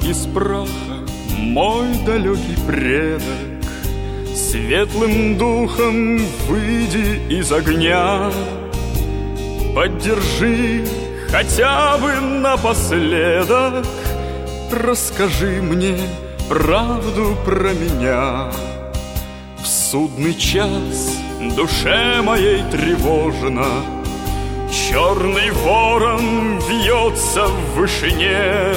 из праха, мой далекий предок, светлым духом выйди из огня. Поддержи хотя бы напоследок, расскажи мне правду про меня. В судный час душе моей тревожно, черный ворон вьется в вышине.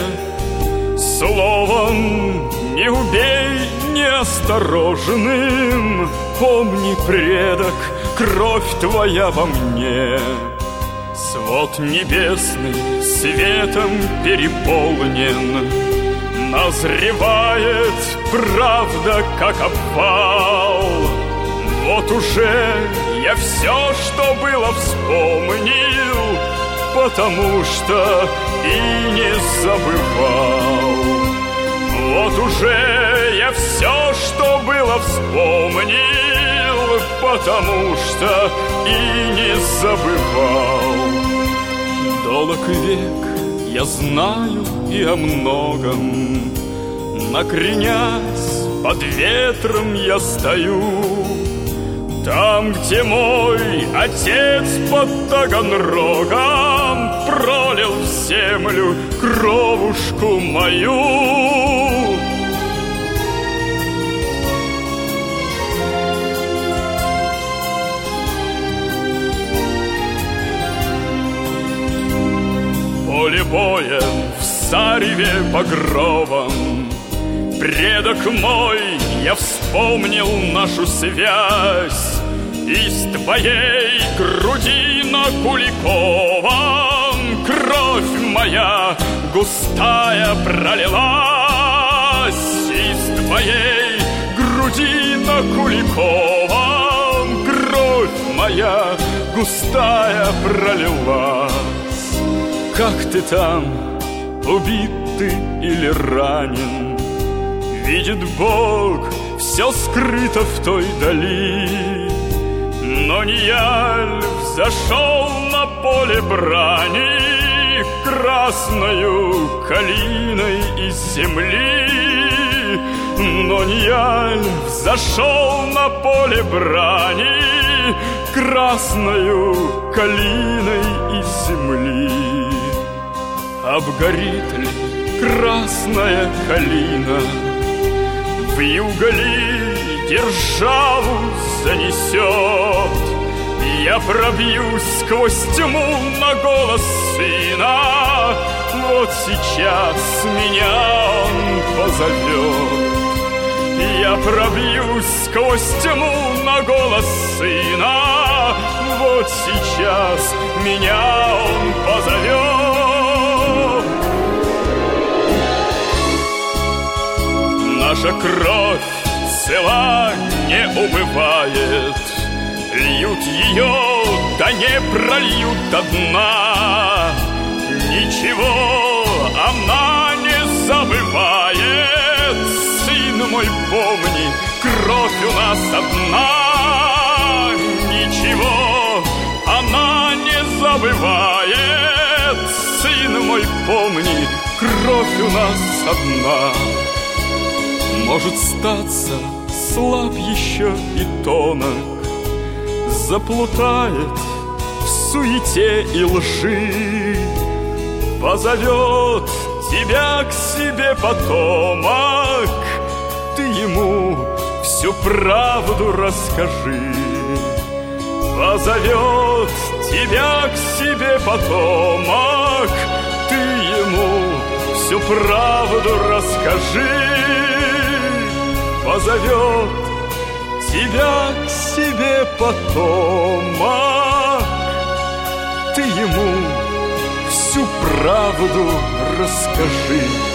Словом, не убей неосторожным, помни, предок, кровь твоя во мне. Свод небесный светом переполнен, назревает правда, как обвал. Вот уже я все, что было, вспомнил, потому что и не забывал. Вот уже я все, что было, вспомнил, потому что и не забывал. Долг век я знаю и о многом, накренясь, под ветром я стою. Там, где мой отец под Таганрогом пролил в землю кровушку мою. Поле боя в сареве багровом, предок мой, я вспомнил нашу связь. Из твоей груди на Куликовом кровь моя густая пролилась. Из твоей груди на Куликовом кровь моя густая пролилась. Как ты там, убит ты или ранен? Видит Бог, все скрыто в той дали. Но не яль взошел на поле брани красною калиной из земли. Но не яль взошел на поле брани красною калиной из земли. Обгорит ли красная калина, вьюга ли державу занесет? Я пробьюсь сквозь тьму на голос сына, вот сейчас меня он позовет. Я пробьюсь сквозь тьму на голос сына, вот сейчас меня он позовет. Наша кровь цела не убывает, льют ее, да не прольют до дна. Ничего она не забывает, сын мой, помни, кровь у нас одна. Ничего она не забывает, сын мой, помни, кровь у нас одна. Может статься, слаб еще и тонок, заплутает в суете и лжи. Позовет тебя к себе потомок, ты ему всю правду расскажи. Позовет тебя к себе потомок, ты ему всю правду расскажи. Позовет тебя к себе потомок, ты ему всю правду расскажи.